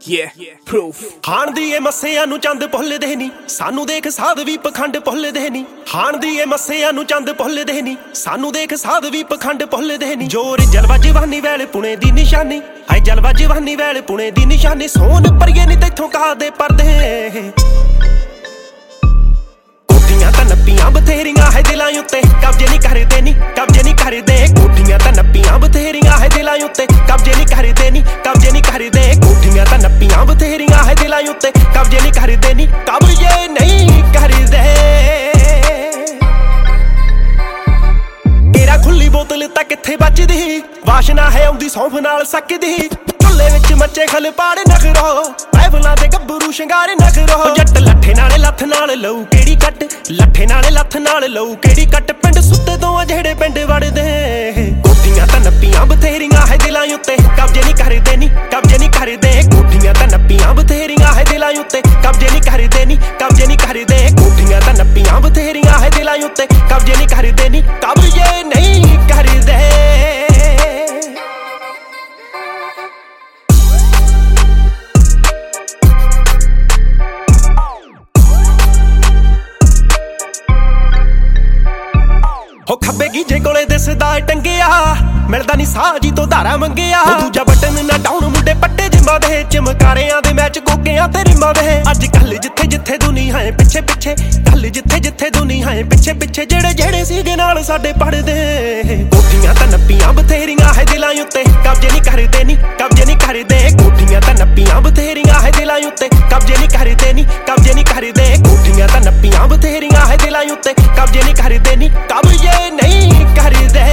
ਹਾਣ ਦੀ ਏ ਮੱਸਿਆਂ ਨੂੰ ਚੰਦ ਭੁੱਲਦੇ ਨੀ, ਸਾਨੂੰ ਦੇਖ ਸਾਧ ਵੀ ਪਖੰਡ ਭੁੱਲਦੇ ਨੀ। ਹਾਣ ਦੀ ਏ ਮੱਸਿਆਂ ਨੂੰ ਚੰਦ ਭੁੱਲਦੇ ਨੀ, ਸਾਨੂੰ ਦੇਖ ਸਾਧ ਵੀ ਪਖੰਡ ਭੁੱਲਦੇ ਨੀ। ਜੋਰ ਜਲਵਾ ਜਵਾਨੀ ਵੇਲੇ ਪੁਣੇ ਦੀ ਨਿਸ਼ਾਨੀ, ਹਾਏ ਜਲਵਾ ਜਵਾਨੀ ਵੇਲੇ ਪੁਣੇ ਦੀ ਨਿਸ਼ਾਨੀ। ਸੋਨ ਪਰੀਏ ਨੀ ਤੈਥੋਂ ਕਾਹਦੇ ਪਰਦੇ, ਕੋਠੀਆਂ ਤਾਂ ਨੱਪੀਆਂ ਬਥੇਰੀਆਂ ਹੈ ਦਿਲਾਂ ਉੱਤੇ, ਕਬਜੇ ਨੀ ਕਰਦੇ ਨੀ, ਕਬਜੇ ਨੀ ਕਰਦੇ। ਕੋਠੀਆਂ ਤਾਂ ਨੱਪੀਆਂ ਬਥੇਰੀਆਂ ਹੈ ਦਿਲਾਂ ਉੱਤੇ, ਕਬਜੇ ਨੀ ਕਰਦੇ ਨੀ, ਕਬਜੇ ਨੀ ਕਰਦੇ। ਕੋਠੀਆਂ ਤਾਂ ਨੱਪੀਆਂ ਬਥੇਰੀਆਂ ਹੈ ਦਿਲਾਂ ਉੱਤੇ, ਕਬਜੇ ਨੀ ਕਰਦੇ ਨੀ, ਕਬਜੇ ਨਹੀਂ ਕਰਦੇ। ਤੇਰਾ ਖੁੱਲੀ ਬੋਤਲ ਤਾਂ ਕਿੱਥੇ ਬਚਦੀ, ਵਾਸ਼ਨਾ ਹੈ ਆਉਂਦੀ ਸੌਂਫ ਨਾਲ ਸਕਦੀ। ਝੁੱਲੇ ਵਿੱਚ ਮੱਚੇ ਖਲ ਪਾੜੇ ਨਖਰੋ, ਪੈਵਲਾਂ ਦੇ ਗੱਭਰੂ ਸ਼ਿੰਗਾਰੇ ਨਖਰੋ। ਜੱਟ ਲੱਠੇ ਨਾਲੇ ਲੱਥ ਨਾਲ ਲਊ ਕਿਹੜੀ ਕੱਟ, ਲੱਠੇ ਨਾਲੇ ਲੱਥ ਨਾਲ ਲਊ ਕਿਹੜੀ ਕੱਟ। ਪਿੰਡ ਸੁੱਤੇ ਤੋਂ ਆ ਜਿਹੜੇ ਪਿੰਡ ਵੜਦੇ, ਕੋਠੀਆਂ ਤਾਂ ਨੱਪੀਆਂ ਬਥੇਰੀਆਂ ਹੈ ਦਿਲਾਂ ਉੱਤੇ, ਕਬਜੇ ਨਹੀਂ ਕਰਦੇ ਨੀ, ਕਬਜੇ ਨਹੀਂ ਕਰਦੇ। ਕੋਠੀਆਂ ਤਾਂ ਨੱਪੀਆਂ ਬਥੇਰੀਆਂ ਹੈ ਦਿਲਾਂ ਉੱਤੇ, ਕਬਜੇ ਨਹੀਂ ਕਰਦੇ ਨੀ, ਕਬਜੇ ਨਹੀਂ ਕਰਦੇ। ਕੋਠੀਆਂ ਤਾਂ ਨੱਪੀਆਂ ਬਥੇਰੀਆਂ ਹੈ ਦਿਲਾਂ ਉੱਤੇ, ਕਬਜੇ ਨਹੀਂ ਕਰਦੇ ਨੀ, ਕਬਜੇ ਨਹੀਂ ਕਰਦੇ। ਹੋ ਖੱਬੇ ਗੀਜੇ ਕੋਲੇ ਦਿਸਦਾ ਟੰਗਿਆ, ਮਿਲਦਾ ਨੀ ਸਾਹ ਜੀ ਤੋਂ ਧਾਰਾ ਮੰਗਿਆ। ਦੂਜਾ ਬਟਨ ਨਾ ਡਾਊਨ ਮੁੰਡੇ ਪੱਟੇ ਜਿੰਮਾਂ ਦੇ, ਚਮਕਾਰਿਆਂ ਦੇ ਮੈਚ ਗੋਗਿਆਂ ਤੇ ਰਿਮਾਂ ਦੇ। ਅੱਜ ਕੱਲ ਜਿੱਥੇ ਜਿੱਥੇ ਦੁਨੀਆ ਹੈ ਪਿੱਛੇ ਪਿੱਛੇ, ਕੱਲ ਜਿੱਥੇ ਜਿੱਥੇ ਦੁਨੀਆ ਹੈ ਪਿੱਛੇ ਪਿੱਛੇ। ਜਿਹੜੇ ਜਿਹੜੇ ਸੀਗੇ ਨਾਲ ਸਾਡੇ ਪੜਦੇ, ਕੋਠੀਆਂ ਤਾਂ ਨੱਪੀਆਂ ਬਥੇਰੀਆਂ ਹੈ ਦਿਲਾਂ ਉੱਤੇ, ਕਬਜੇ ਨਹੀਂ ਕਰਦੇ ਨੀ, ਕਬਜੇ ਨਹੀਂ ਕਰਦੇ। ਕੋਠੀਆਂ ਤਾਂ ਨੱਪੀਆਂ ਬਥੇਰੀਆਂ ਹੈ ਦਿਲਾਂ ਉੱਤੇ, ਕਬਜੇ ਨਹੀਂ ਕਰਦੇ ਨੀ, ਕਬਜੇ ਨਹੀਂ ਕਰਦੇ। ਕੋਠੀਆਂ ਤਾਂ ਨੱਪੀਆਂ ਬਥੇਰੀਆਂ ਹੈ ਦਿਲਾਂ ਉੱਤੇ, ਕਬਜੇ ਨਹੀਂ ਕਰਦੇ ਨੀ, ਕਬਜੇ ਨਹੀਂ ਕਰਦੇ।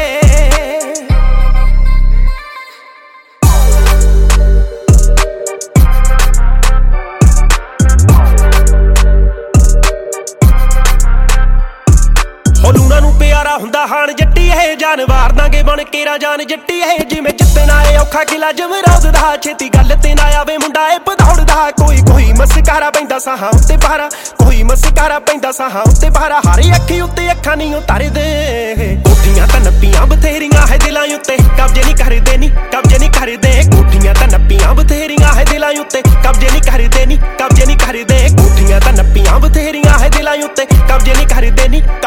ਲੂਣਾ ਨੂੰ ਪਿਆਰਾ ਹੁੰਦਾ ਹਾਣ ਜੱਟੀ ਇਹ, ਜਾਨ ਵਾਰ ਦਾਂਗੇ ਬਣ ਕੇ ਰਾਜਾਨ ਜੱਟੀ ਇਹ। ਜਿਵੇਂ ਜਿੱਤਣਾ ਏ ਔਖਾ ਕਿਲਾ ਜਮਰਾਉਦ ਦਾ, ਛੇਤੀ ਗੱਲ ਤੇ ਨਾ ਆਵੇ ਮੁੰਡਾ ਏ ਭਦੌੜਦਾ। ਕੋਈ ਕੋਈ ਮਸਕਾਰਾ ਪੈਂਦਾ ਸਾਹਾਂ ਉੱਤੇ ਪਾਰਾ, ਕੋਈ ਮਸਕਾਰਾ ਪੈਂਦਾ ਸਾਹਾਂ ਉੱਤੇ ਪਾਰਾ। ਹਾਰੀ ਅੱਖੀ ਉੱਤੇ ਅੱਖਾਂ ਨਹੀਂ ਉਤਾਰਦੇ, ਕੋਠੀਆਂ ਤਾਂ ਨੱਪੀਆਂ ਬਥੇਰੀਆਂ ਹੈ ਦਿਲਾਂ ਉੱਤੇ, ਕਬਜੇ ਨਹੀਂ ਕਰਦੇ ਨੀ, ਕਬਜੇ ਨਹੀਂ ਕਰਦੇ। ਕੋਠੀਆਂ ਤਾਂ ਨੱਪੀਆਂ ਬਥੇਰੀਆਂ ਹੈ ਦਿਲਾਂ ਉੱਤੇ, ਕਬਜੇ ਨਹੀਂ ਕਰਦੇ ਨੀ, ਕਬਜੇ ਨਹੀਂ ਕਰਦੇ। ਕੋਠੀਆਂ ਤਾਂ ਨੱਪੀਆਂ ਬਥੇਰੀਆਂ ਹੈ ਦਿਲਾਂ ਉੱਤੇ, ਕਬਜੇ ਨਹੀਂ ਕਰਦੇ ਨੀ।